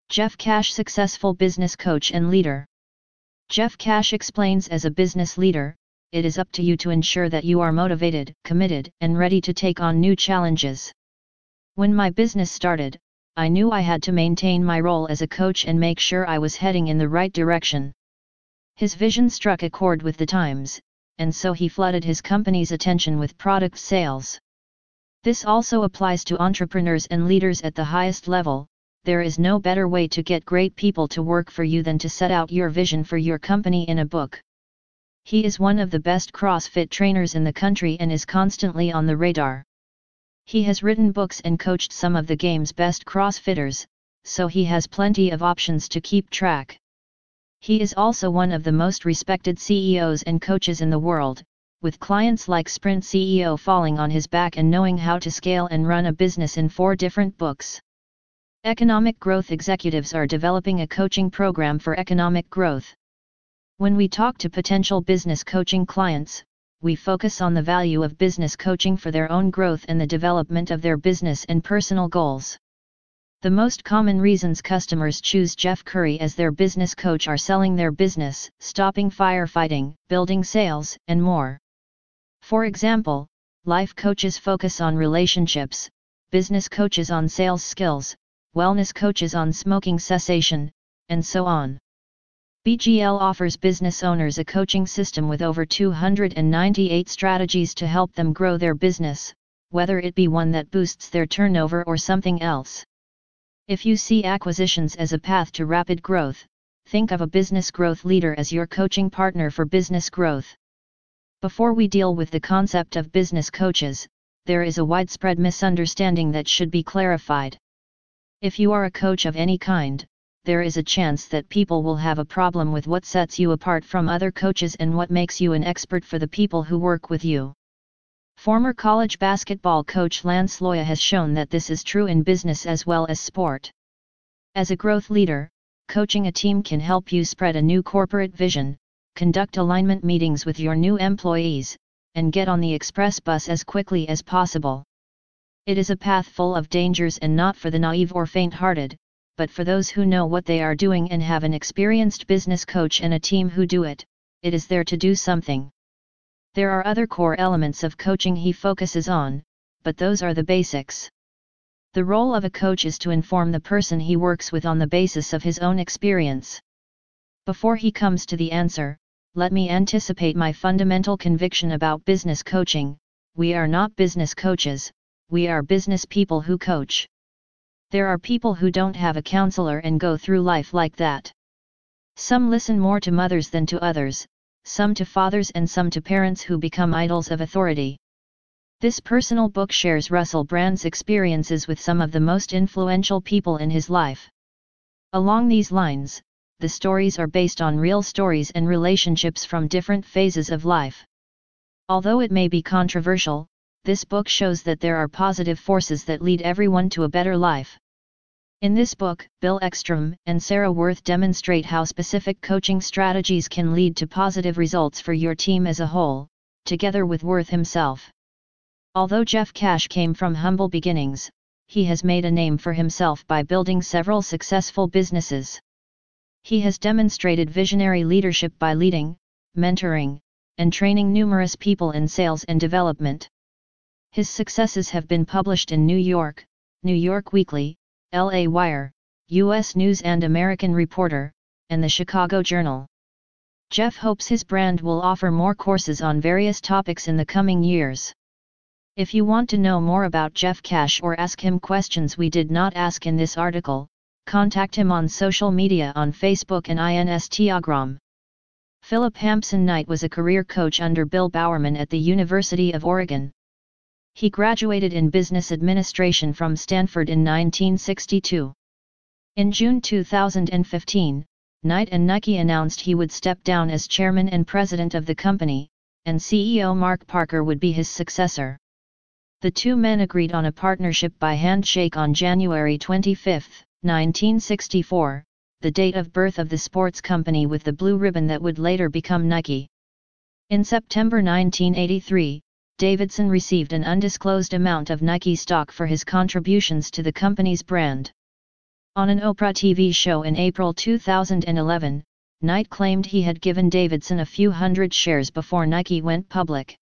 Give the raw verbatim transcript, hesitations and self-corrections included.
Jeff Cash, successful business coach and leader. Jeff Cash explains, as a business leader, it is up to you to ensure that you are motivated, committed, and ready to take on new challenges. When my business started, I knew I had to maintain my role as a coach and make sure I was heading in the right direction. His vision struck a chord with the times, and so he flooded his company's attention with product sales. This also applies to entrepreneurs and leaders at the highest level. There is no better way to get great people to work for you than to set out your vision for your company in a book. He is one of the best CrossFit trainers in the country and is constantly on the radar. He has written books and coached some of the game's best CrossFitters, so he has plenty of options to keep track. He is also one of the most respected C E Os and coaches in the world, with clients like Sprint C E O falling on his back and knowing how to scale and run a business in four different books. Economic growth executives are developing a coaching program for economic growth. When we talk to potential business coaching clients, we focus on the value of business coaching for their own growth and the development of their business and personal goals. The most common reasons customers choose Jeff Curry as their business coach are selling their business, stopping firefighting, building sales, and more. For example, life coaches focus on relationships, business coaches on sales skills, wellness coaches on smoking cessation, and so on. B G L offers business owners a coaching system with over two hundred ninety-eight strategies to help them grow their business, whether it be one that boosts their turnover or something else. If you see acquisitions as a path to rapid growth, think of a business growth leader as your coaching partner for business growth. Before we deal with the concept of business coaches, there is a widespread misunderstanding that should be clarified. If you are a coach of any kind, there is a chance that people will have a problem with what sets you apart from other coaches and what makes you an expert for the people who work with you. Former college basketball coach Lance Loya has shown that this is true in business as well as sport. As a growth leader, coaching a team can help you spread a new corporate vision, conduct alignment meetings with your new employees, and get on the express bus as quickly as possible. It is a path full of dangers and not for the naive or faint-hearted, but for those who know what they are doing and have an experienced business coach and a team who do it. It is there to do something. There are other core elements of coaching he focuses on, but those are the basics. The role of a coach is to inform the person he works with on the basis of his own experience. Before he comes to the answer, let me anticipate my fundamental conviction about business coaching: we are not business coaches, we are business people who coach. There are people who don't have a counselor and go through life like that. Some listen more to mothers than to others, some to fathers and some to parents who become idols of authority. This personal book shares Russell Brand's experiences with some of the most influential people in his life. Along these lines, the stories are based on real stories and relationships from different phases of life. Although it may be controversial, this book shows that there are positive forces that lead everyone to a better life. In this book, Bill Ekstrom and Sarah Worth demonstrate how specific coaching strategies can lead to positive results for your team as a whole, together with Worth himself. Although Jeff Cash came from humble beginnings, he has made a name for himself by building several successful businesses. He has demonstrated visionary leadership by leading, mentoring, and training numerous people in sales and development. His successes have been published in New York, New York Weekly, L A Wire, U S News and American Reporter, and the Chicago Journal. Jeff hopes his brand will offer more courses on various topics in the coming years. If you want to know more about Jeff Cash or ask him questions we did not ask in this article, contact him on social media on Facebook and Instagram. Philip Hampson Knight was a career coach under Bill Bowerman at the University of Oregon. He graduated in business administration from Stanford in nineteen sixty-two. In June two thousand fifteen, Knight and Nike announced he would step down as chairman and president of the company, and C E O Mark Parker would be his successor. The two men agreed on a partnership by handshake on January twenty-fifth, nineteen sixty-four, the date of birth of the sports company with the blue ribbon that would later become Nike. In September nineteen eighty-three, Davidson received an undisclosed amount of Nike stock for his contributions to the company's brand. On an Oprah T V show in April two thousand eleven, Knight claimed he had given Davidson a few hundred shares before Nike went public.